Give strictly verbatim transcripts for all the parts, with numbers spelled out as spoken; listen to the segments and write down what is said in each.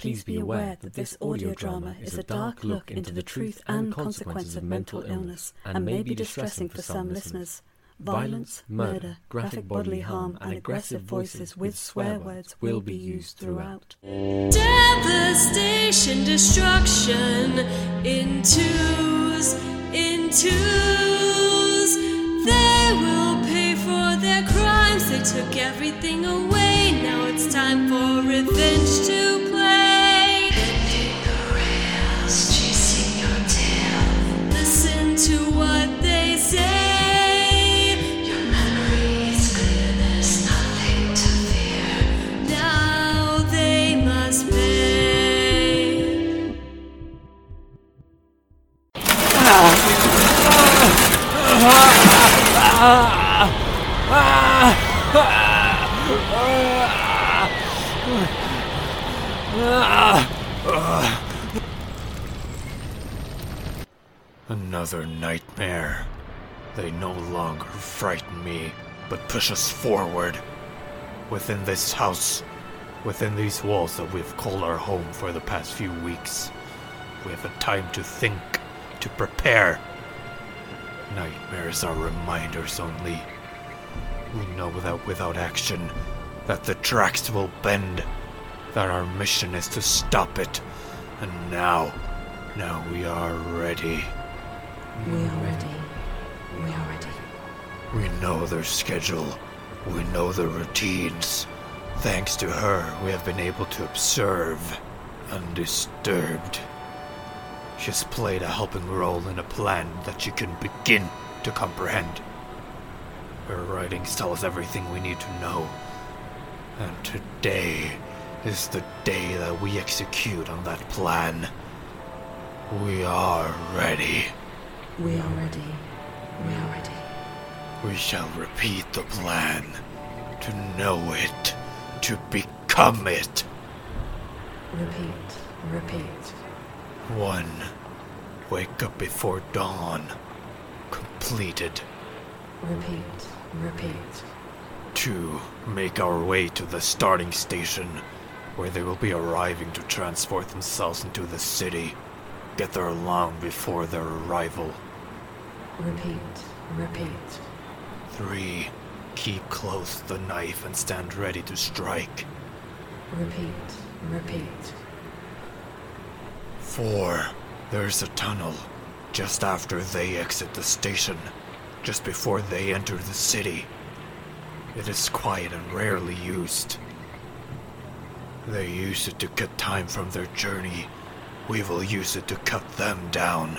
please be aware that this audio drama is a dark look into the truth and consequences of mental illness and may be distressing for some listeners. Violence, murder, graphic bodily harm, and aggressive voices with swear words will be used throughout. Devastation, destruction, in twos, in twos. They will pay for their crimes, they took everything away. Now it's time for revenge to play. Bending the rails, chasing your tail. Listen to what they say. Another nightmare. They no longer frighten me, but push us forward. Within this house, within these walls that we've called our home for the past few weeks, we have a time to think, to prepare. Nightmares are reminders only. We know that without action, that the tracks will bend, that our mission is to stop it. And now, now we are ready. We are ready. We are ready. We know their schedule. We know their routines. Thanks to her, we have been able to observe, undisturbed. She has played a helping role in a plan that you can begin to comprehend. Her writings tell us everything we need to know. And today is the day that we execute on that plan. We are ready. We are ready. We are ready. We shall repeat the plan. To know it. To become it. Repeat. Repeat. One. Wake up before dawn. Completed. Repeat. Repeat. Two. Make our way to the starting station, where they will be arriving to transport themselves into the city. Get there long before their arrival. Repeat. Repeat. Three. Keep close to the knife and stand ready to strike. Repeat. Repeat. Four. There's a tunnel just after they exit the station, just before they enter the city. It is quiet and rarely used. They use it to cut time from their journey. We will use it to cut them down.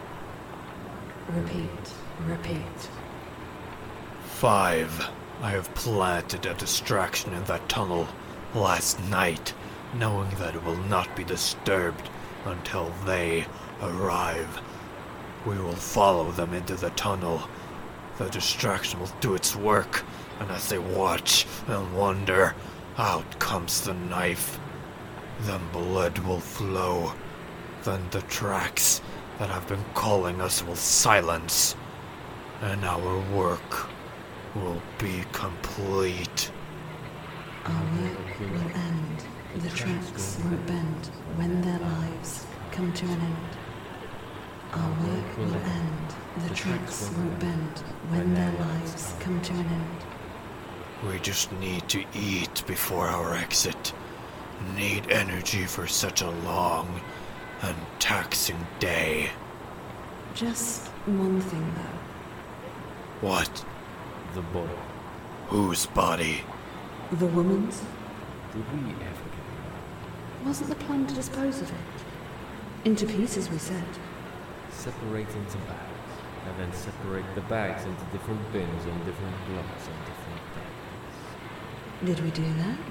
Repeat. Repeat. Five. I have planted a distraction in that tunnel last night, knowing that it will not be disturbed until they arrive. We will follow them into the tunnel. The distraction will do its work, and as they watch and wonder, out comes the knife. Then blood will flow. Then the tracks that have been calling us will silence, and our work will be complete. Our work will end. The tracks won't bend when their lives come to an end. Our work will end. The tracks won't bend when their lives come to an end. We just need to eat before our exit. Need energy for such a long and taxing day. Just one thing, though. What? The body. Whose body? The woman's? Did we ever get it? Wasn't the plan to dispose of it? Into pieces, we said. Separate into bags, and then separate the bags into different bins on different blocks on different days. Did we do that?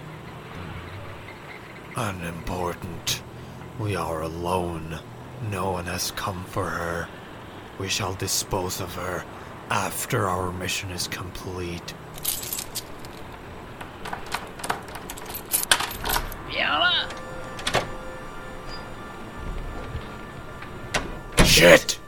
Unimportant. We are alone. No one has come for her. We shall dispose of her after our mission is complete. Yalla! Shit!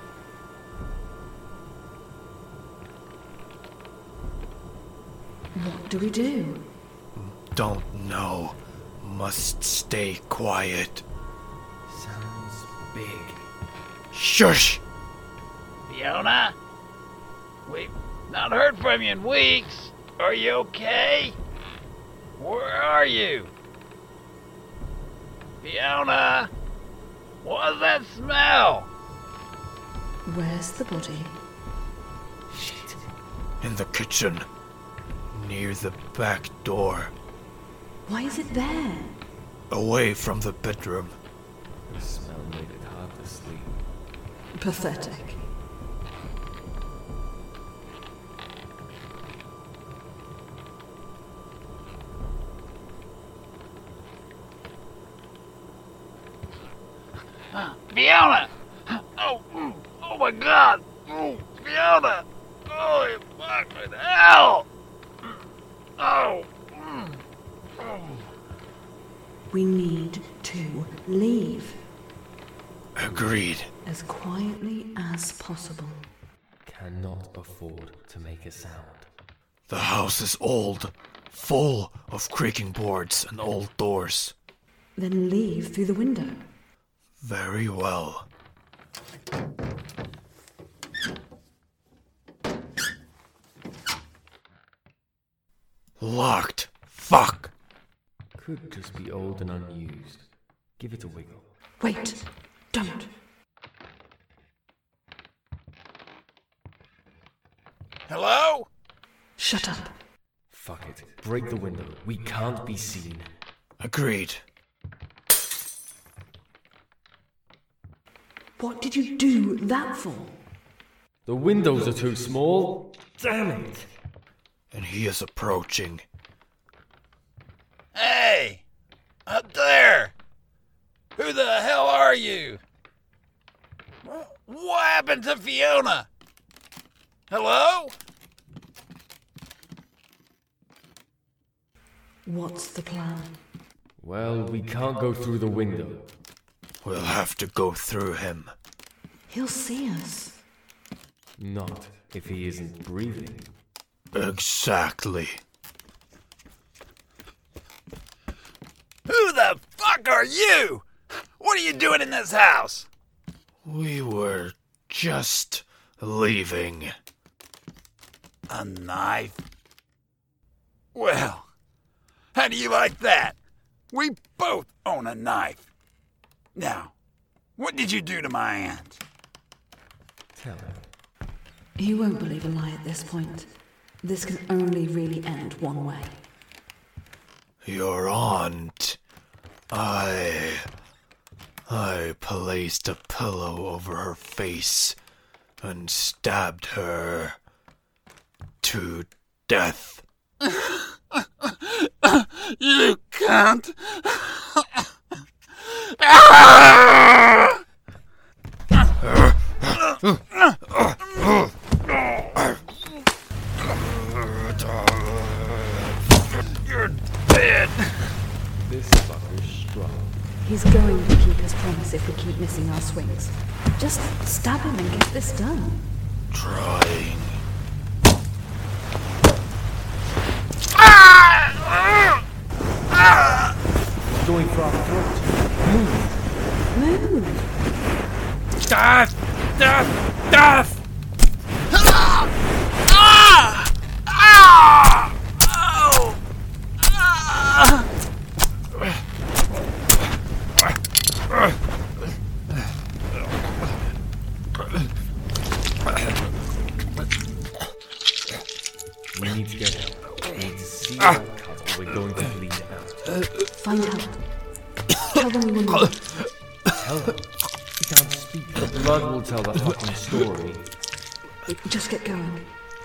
What do we do? Don't know. must stay quiet. Sounds big. Shush! Fiona? We've not heard from you in weeks. Are you okay? Where are you? Fiona? What's that smell? Where's the body? Shit. In the kitchen. Near the back door. Why is it there? Away from the bedroom. The smell made it hard to sleep. Pathetic. Uh, Fiona! Oh, mm, oh my God! Oh, Fiona! Oh, you fucking hell! Oh, mm, oh. We need to leave Agreed. as quietly as possible. Cannot afford to make a sound. The house is old, full of creaking boards and old doors. Then leave through the window. Very well. Locked. Fuck. Could just be old and unused. Give it a wiggle. Wait, don't. Hello? Shut up. Fuck it. Break the window. We can't be seen. Agreed. What did you do that for? The windows are too small. Damn it. And he is approaching. Hey! Up there! Who the hell are you? Wh- What happened to Fiona? Hello? What's the plan? Well, we can't go through the window. We'll have to go through him. He'll see us. Not if he isn't breathing. Exactly. Who the fuck are you? What are you doing in this house? We were just leaving. A knife? Well, how do you like that? We both own a knife. Now, what did you do to my aunt? Tell him. He won't believe a lie at this point. This can only really end one way. Your aunt. I... I placed a pillow over her face and stabbed her to death. You can't. You're dead. This fucker's strong. He's going to keep his promise if we keep missing our swings. Just stab him and get this done. Trying. Going for our throat. Move. Move! Death! Death! Death! Ah! Ah! Ah! Oh! Ah! We need to get help. We need to see that cut or we're going to bleed out. Find out. Tell them we will not. Tell them. She can't speak. The blood will tell the fucking story. Just get going.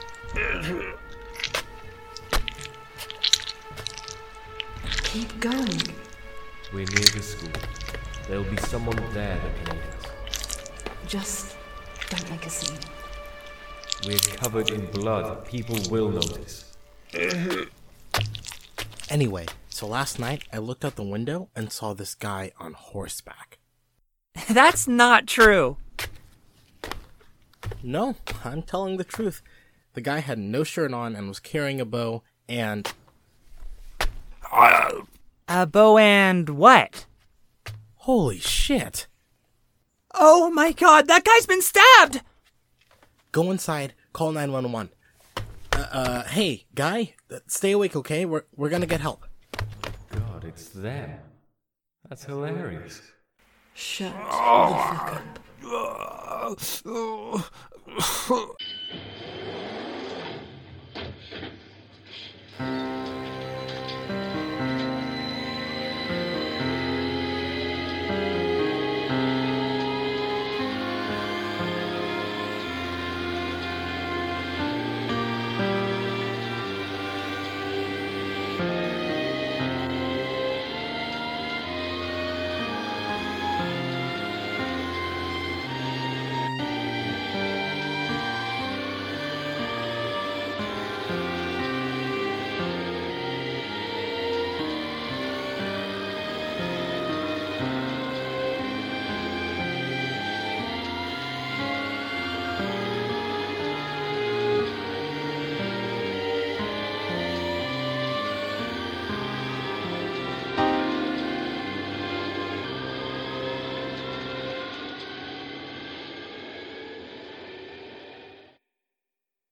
Keep going. We're near the school. There'll be someone there that can aid us. Just don't make a scene. We're covered in blood. People will notice. Anyway, so last night I looked out the window and saw this guy on horseback. That's not true. No, I'm telling the truth. The guy had no shirt on and was carrying a bow and... Uh, A bow and what? Holy shit. Oh my god, that guy's been stabbed! Go inside, call nine one one. Uh, uh hey, guy, stay awake, okay? We're, we're gonna get help. God, it's them. That's hilarious. Shut the fuck up.